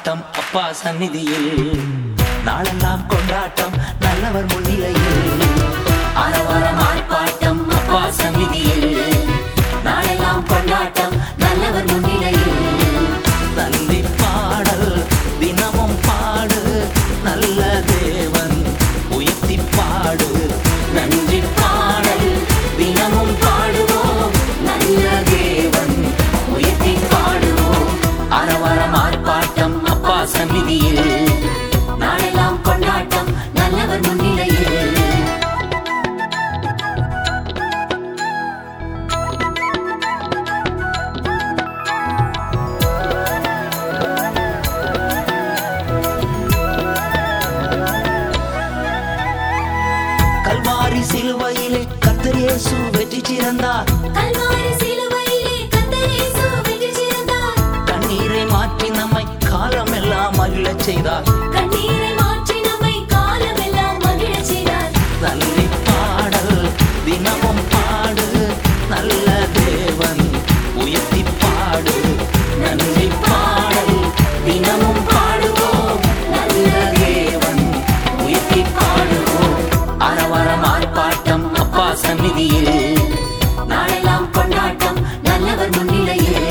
ஆர்ப்பாட்டம் அப்பா சந்நிதியில், நாளெல்லாம் கொண்டாட்டம் நல்லவர் முன்னிலையில். ஆரவாரம் ஆர்ப்பாட்டம் அப்பா சந்நிதியில், நாளெல்லாம் கொண்டாட்டம் நல்லவர் முன்னிலையில். நன்றி பாடல் தினமும் பாடு, நல்ல தேவன் உயர்த்தி பாடு. நன்றி பாடல் தினமும் பாடுவோம், நல்ல தேவன் உயர்த்தி பாடுவோம். ஆரவாரம் ஆர்ப்பாட்டம் அப்பா சந்நிதியில், நாளெல்லாம் கொண்டாட்டம் நல்லவர் முன்னிலையில். கல்வாரி சிலுவையிலே கர்த்தர் இயேசு வெற்றி சிறந்தார். கல்வாரி சிலுவையிலே கர்த்தர் இயேசு வெற்றி சிறந்தார். கண்ணீரை மாற்றி நம்மை காலமெல்லாம் மகிழச் செய்தார். கண்ணீரை மாற்றி நம்மை காலமெல்லாம் மகிழச் செய்தார். நன்றி பாடல் தினமும் பாடு, நல்ல தேவன் உயர்த்தி பாடு. நன்றி பாடல் தினமும் பாடுவோம், நல்ல தேவன் உயர்த்தி பாடுவோம். ஆரவாரம் ஆர்ப்பாட்டம் அப்பா சந்நிதியில், நாளெல்லாம் கொண்டாட்டம் நல்லவர் முன்னிலையில்.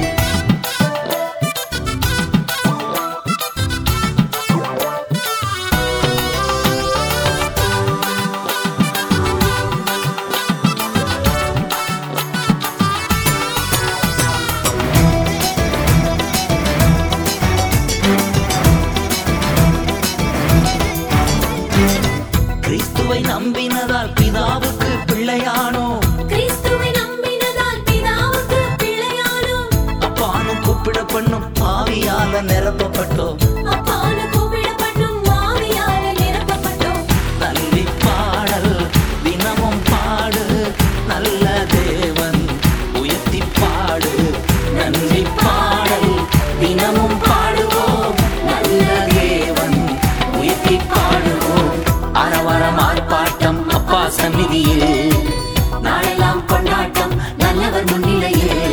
கிறிஸ்துவை நம்பினதால் பிதாவுக்கு பிள்ளையானோ, கிறிஸ்துவை நம்பினதால் பிதாவுக்கு பிள்ளையானோம். அப்பானு கூப்பிடப்பண்ணும் ஆவியால நிரப்பப்பட்டோம். அப்பானு கூப்பிடப்படும் ஆவியால நிரப்பப்பட்டோம். நன்றி பாடல் தினமும் பாடு, நல்ல தேவன் உயர்த்தி பாடு. நன்றி பாடல் தினமும் பாடுவோம், நல்ல தேவன் உயர்த்தி பாடுவோம். ஆரவாரம் ஆர்ப்பாட்டம் அப்பா சந்நிதியில், நாளெல்லாம் கொண்டாட்டம் நல்லவர் முன்னிலையில்.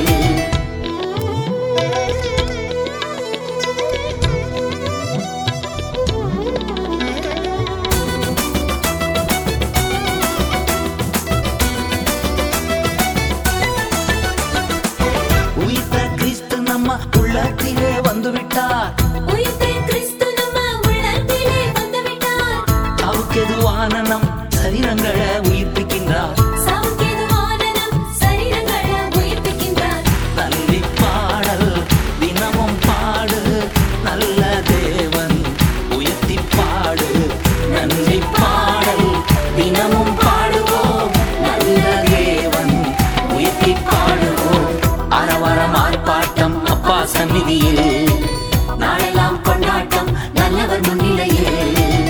உயிர்த்த கிறிஸ்து நம்ம உள்ளத்திலே வந்துவிட்டார். உயிர்த்த கிறிஸ்து நம்ம உள்ளத்திலே வந்துவிட்டார். அவருக்கெதுவான நம் சரீரங்களை உயிர்ப்பிக்கின்றார். சாவுக்கேதுவான நம் சரீரங்களை உயிர்ப்பிக்கின்றார். நன்றி பாடல் தினமும் பாடு, நல்ல தேவன் உயர்த்தி பாடு. நன்றி பாடல் தினமும் பாடுவோம், நல்ல தேவன் உயர்த்தி பாடுவோம். ஆரவாரம் ஆர்ப்பாட்டம் அப்பா சந்நிதியில், நாளெல்லாம் கொண்டாட்டம் நல்லவர் முன்னிலையில்.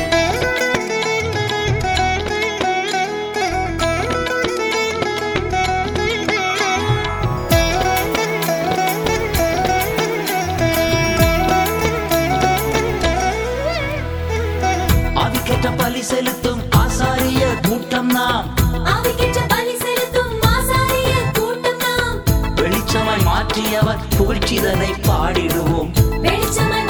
ஆவிக்கேற்ற பலி செலுத்தும் ஆசாரிய கூட்டம் நாம், ஆவிக்கேற்ற பலி செலுத்தும் ஆசாரிய கூட்டம் நாம். வெளிச்சமாய் மாற்றியவர் புகழ்ச்சிதனை பாடிடுவோம். வெளிச்சமாய்